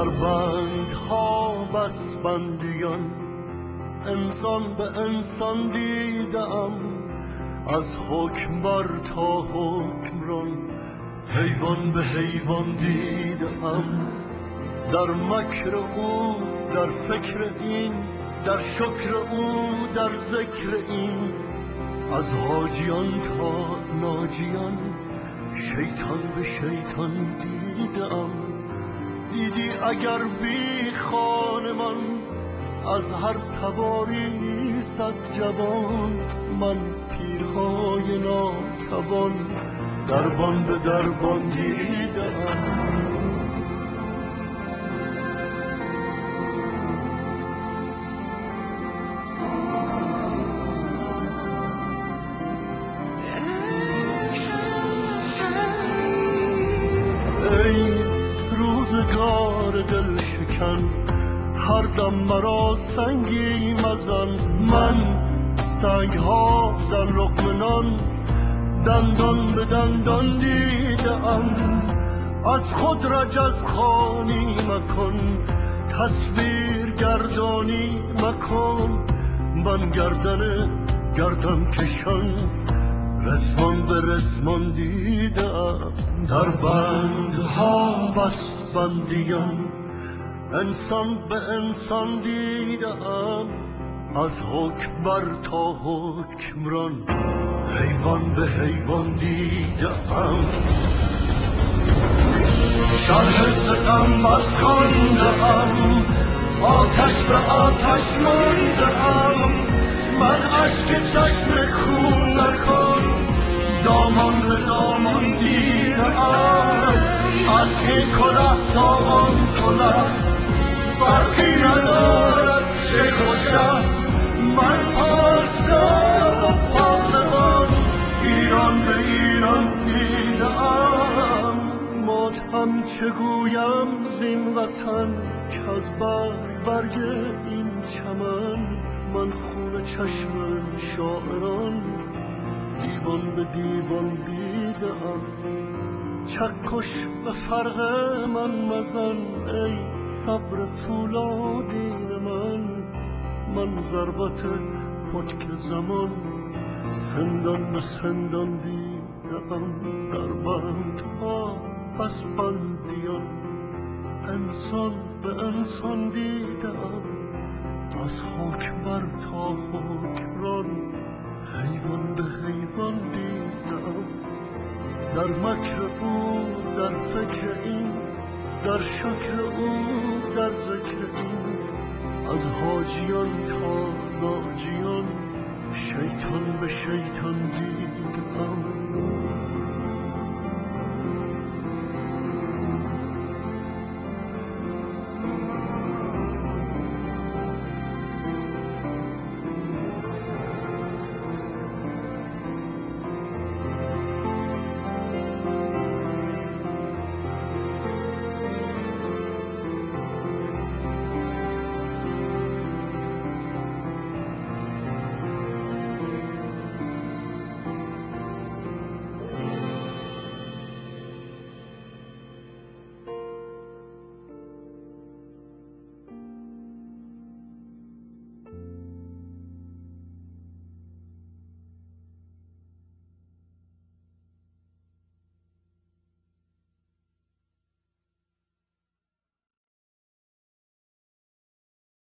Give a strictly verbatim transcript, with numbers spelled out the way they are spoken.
در بندها بس بندیان، انسان به انسان دیدم، از حکمبر تا حکمران، حیوان به حیوان دیدم. در مکر او، در فکر این، در شکر او، در ذکر این، از حاجیان تا ناجیان، شیطان به شیطان دیدم. دیدی اگر بی خانمان، از هر تباری صد جوان، من پیرهای ناتوان، دربان به دربان دیدم. ای روزگار دل شکن، هر دم مرا سنگی مزن. من سنگ ها در لقمه نان، دندان به دندان دیدم. از خود رجز خوانی مکن، تصویر گردانی مکن. من گردن گردن کشان، رزمان به رزمان دیدم. در بندها بس بندیان، انسان به انسان دیدم. از حکمبر تا حکمران، حیوان به حیوان دیدم. شرح ستم بس خوانده‌ام، آتش به آتش مانده‌ام. من اشک چشم خون نکن، دامان به دامان دیده‌ام. از این کلاه تا آن کلاه، فرقی ندارد شیخ و شه. من پاسدار و پاسبان، ایران به ایران دیده‌ام. ماتم چه گویم زین وطن، کز برگ برگ این چمن، من خون چشم شاعران، دیوان به دیوان دیده‌ام. چکش به فرق من مزن، ای صبر فولادین من. من ضربت پتک زمان، سندان به سندان دیدم. در بندها بس بندیان، انسان به انسان دیدم. از حکمبر تا حکمران، حیوان به حیوان دیدم. در مکر او، در فکر این، در شکر او، در ذکر این، از حاجیان تا ناجیان، شیطان به شیطان دیدم.